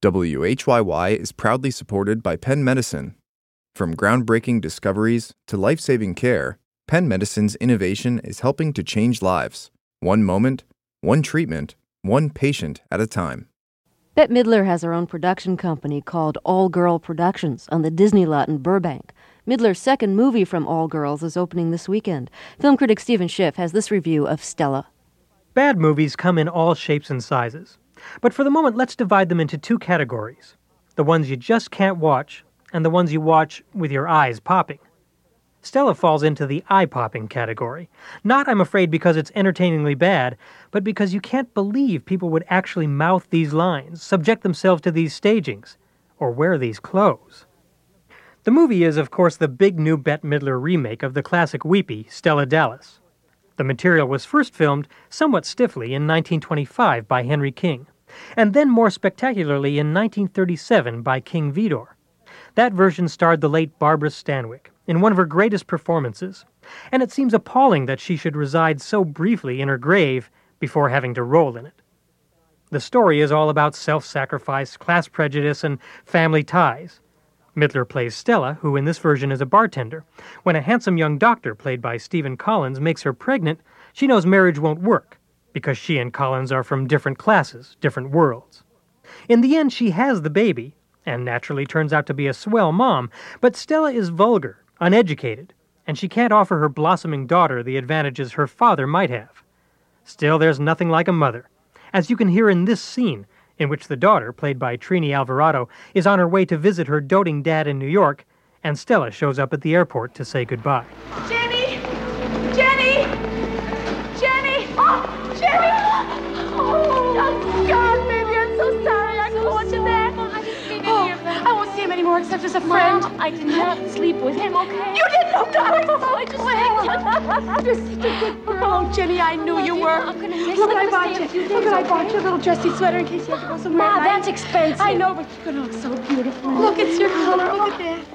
WHYY is proudly supported by Penn Medicine. From groundbreaking discoveries to life-saving care, Penn Medicine's innovation is helping to change lives. One moment, one treatment, one patient at a time. Bette Midler has her own production company called All Girl Productions on the Disney lot in Burbank. Midler's second movie from All Girls is opening this weekend. Film critic Stephen Schiff has this review of Stella. Bad movies come in all shapes and sizes. But for the moment, let's divide them into two categories. The ones you just can't watch, and the ones you watch with your eyes popping. Stella falls into the eye-popping category. Not, I'm afraid, because it's entertainingly bad, but because you can't believe people would actually mouth these lines, subject themselves to these stagings, or wear these clothes. The movie is, of course, the big new Bette Midler remake of the classic weepy Stella Dallas. The material was first filmed somewhat stiffly in 1925 by Henry King, and then more spectacularly in 1937 by King Vidor. That version starred the late Barbara Stanwyck in one of her greatest performances, and it seems appalling that she should reside so briefly in her grave before having to role in it. The story is all about self-sacrifice, class prejudice, and family ties. Midler plays Stella, who in this version is a bartender. When a handsome young doctor, played by Stephen Collins, makes her pregnant, she knows marriage won't work, because she and Collins are from different classes, different worlds. In the end, she has the baby, and naturally turns out to be a swell mom, but Stella is vulgar, uneducated, and she can't offer her blossoming daughter the advantages her father might have. Still, there's nothing like a mother, as you can hear in this scene, in which the daughter, played by Trini Alvarado, is on her way to visit her doting dad in New York, and Stella shows up at the airport to say goodbye. Jenny! Jenny! Jenny! Oh, Jenny! Oh, God, baby, I'm so sorry. I caught you there. I won't see him anymore except as a friend. Mom, I did not sleep with him, okay? You didn't know, darling. I just think You're such a good girl. Oh, Jenny, I knew you were. I'm gonna miss Look it. what I I'm bought gonna you. stay a few Look days, what I bought okay? you, a little dressy sweater in case you have to go somewhere Ma, at night. that's expensive. I know, but you're gonna look so beautiful. Look, it's your color. Look at that.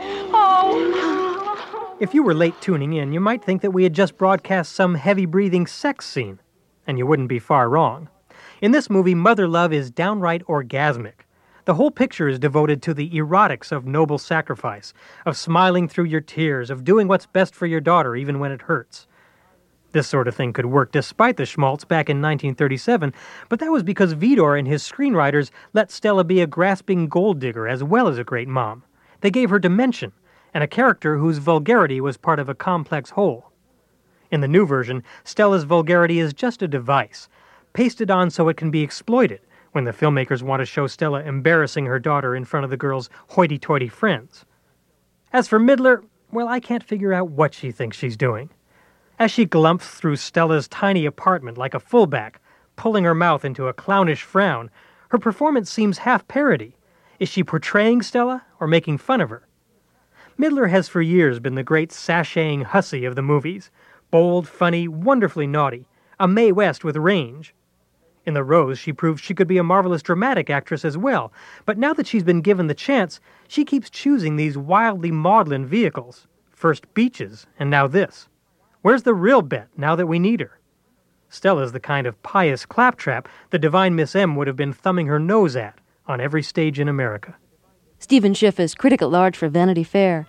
Oh. If you were late tuning in, you might think that we had just broadcast some heavy-breathing sex scene, and you wouldn't be far wrong. In this movie, mother love is downright orgasmic. The whole picture is devoted to the erotics of noble sacrifice, of smiling through your tears, of doing what's best for your daughter even when it hurts. This sort of thing could work despite the schmaltz back in 1937, but that was because Vidor and his screenwriters let Stella be a grasping gold digger as well as a great mom. They gave her dimension, and a character whose vulgarity was part of a complex whole. In the new version, Stella's vulgarity is just a device, pasted on so it can be exploited when the filmmakers want to show Stella embarrassing her daughter in front of the girl's hoity-toity friends. As for Midler, well, I can't figure out what she thinks she's doing. As she glumps through Stella's tiny apartment like a fullback, pulling her mouth into a clownish frown, her performance seems half parody. Is she portraying Stella or making fun of her? Midler has for years been the great sashaying hussy of the movies. Bold, funny, wonderfully naughty. A Mae West with range. In The Rose, she proved she could be a marvelous dramatic actress as well, but now that she's been given the chance, she keeps choosing these wildly maudlin vehicles. First Beaches, and now this. Where's the real Bette now that we need her? Stella's the kind of pious claptrap the divine Miss M would have been thumbing her nose at on every stage in America. Stephen Schiff is critic at large for Vanity Fair.